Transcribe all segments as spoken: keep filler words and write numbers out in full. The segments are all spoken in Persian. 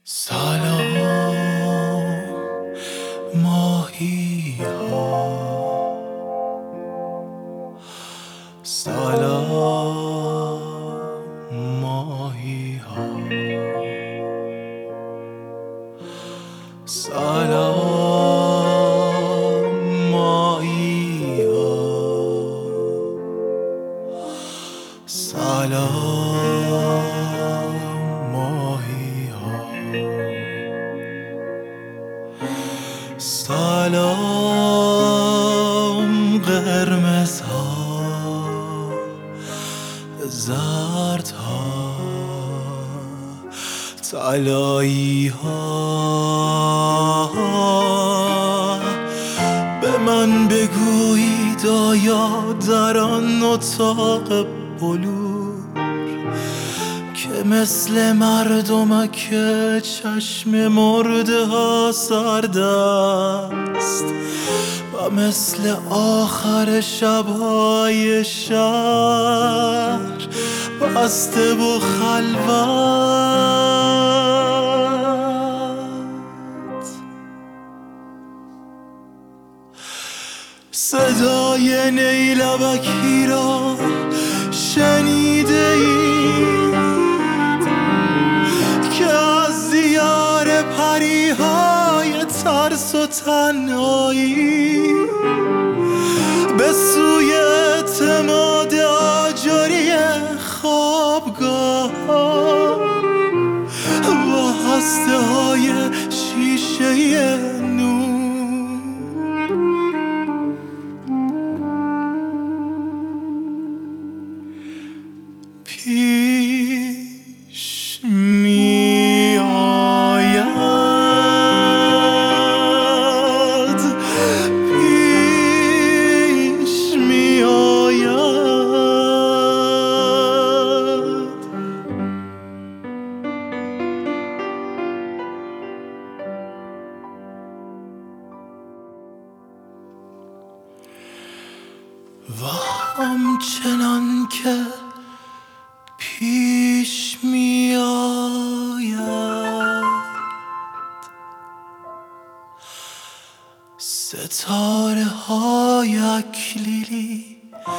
سلام ماهی ها، سلام ماهی ها، سلام ماهی ها، سلام ماهی ها، سلام قرمز ها، زرد ها، طلایی ها. به من بگویید آیا در آن اتاق بلور که مثل مردمک چشم مرده ها سرد است و مثل آخر شبهای شهر بسته و خلوت، صدای نیلبکی را شنیده اید که از دیار پریهای ترس و تنهایی به سوی اعتماد آجری خوابگاه با هسته های شیشه نور پیش می آید، پیش می آید. و همچنان که پیش می آید ستاره های اکلیلی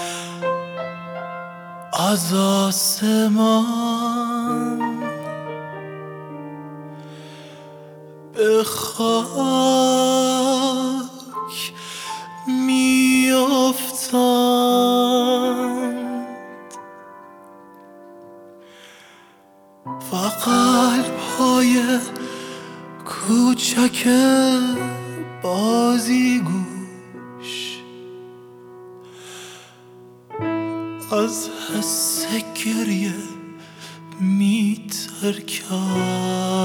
از آسمان به خاک می افتند و قلب های کوچک بازیگوش از حس گریه می ترکند.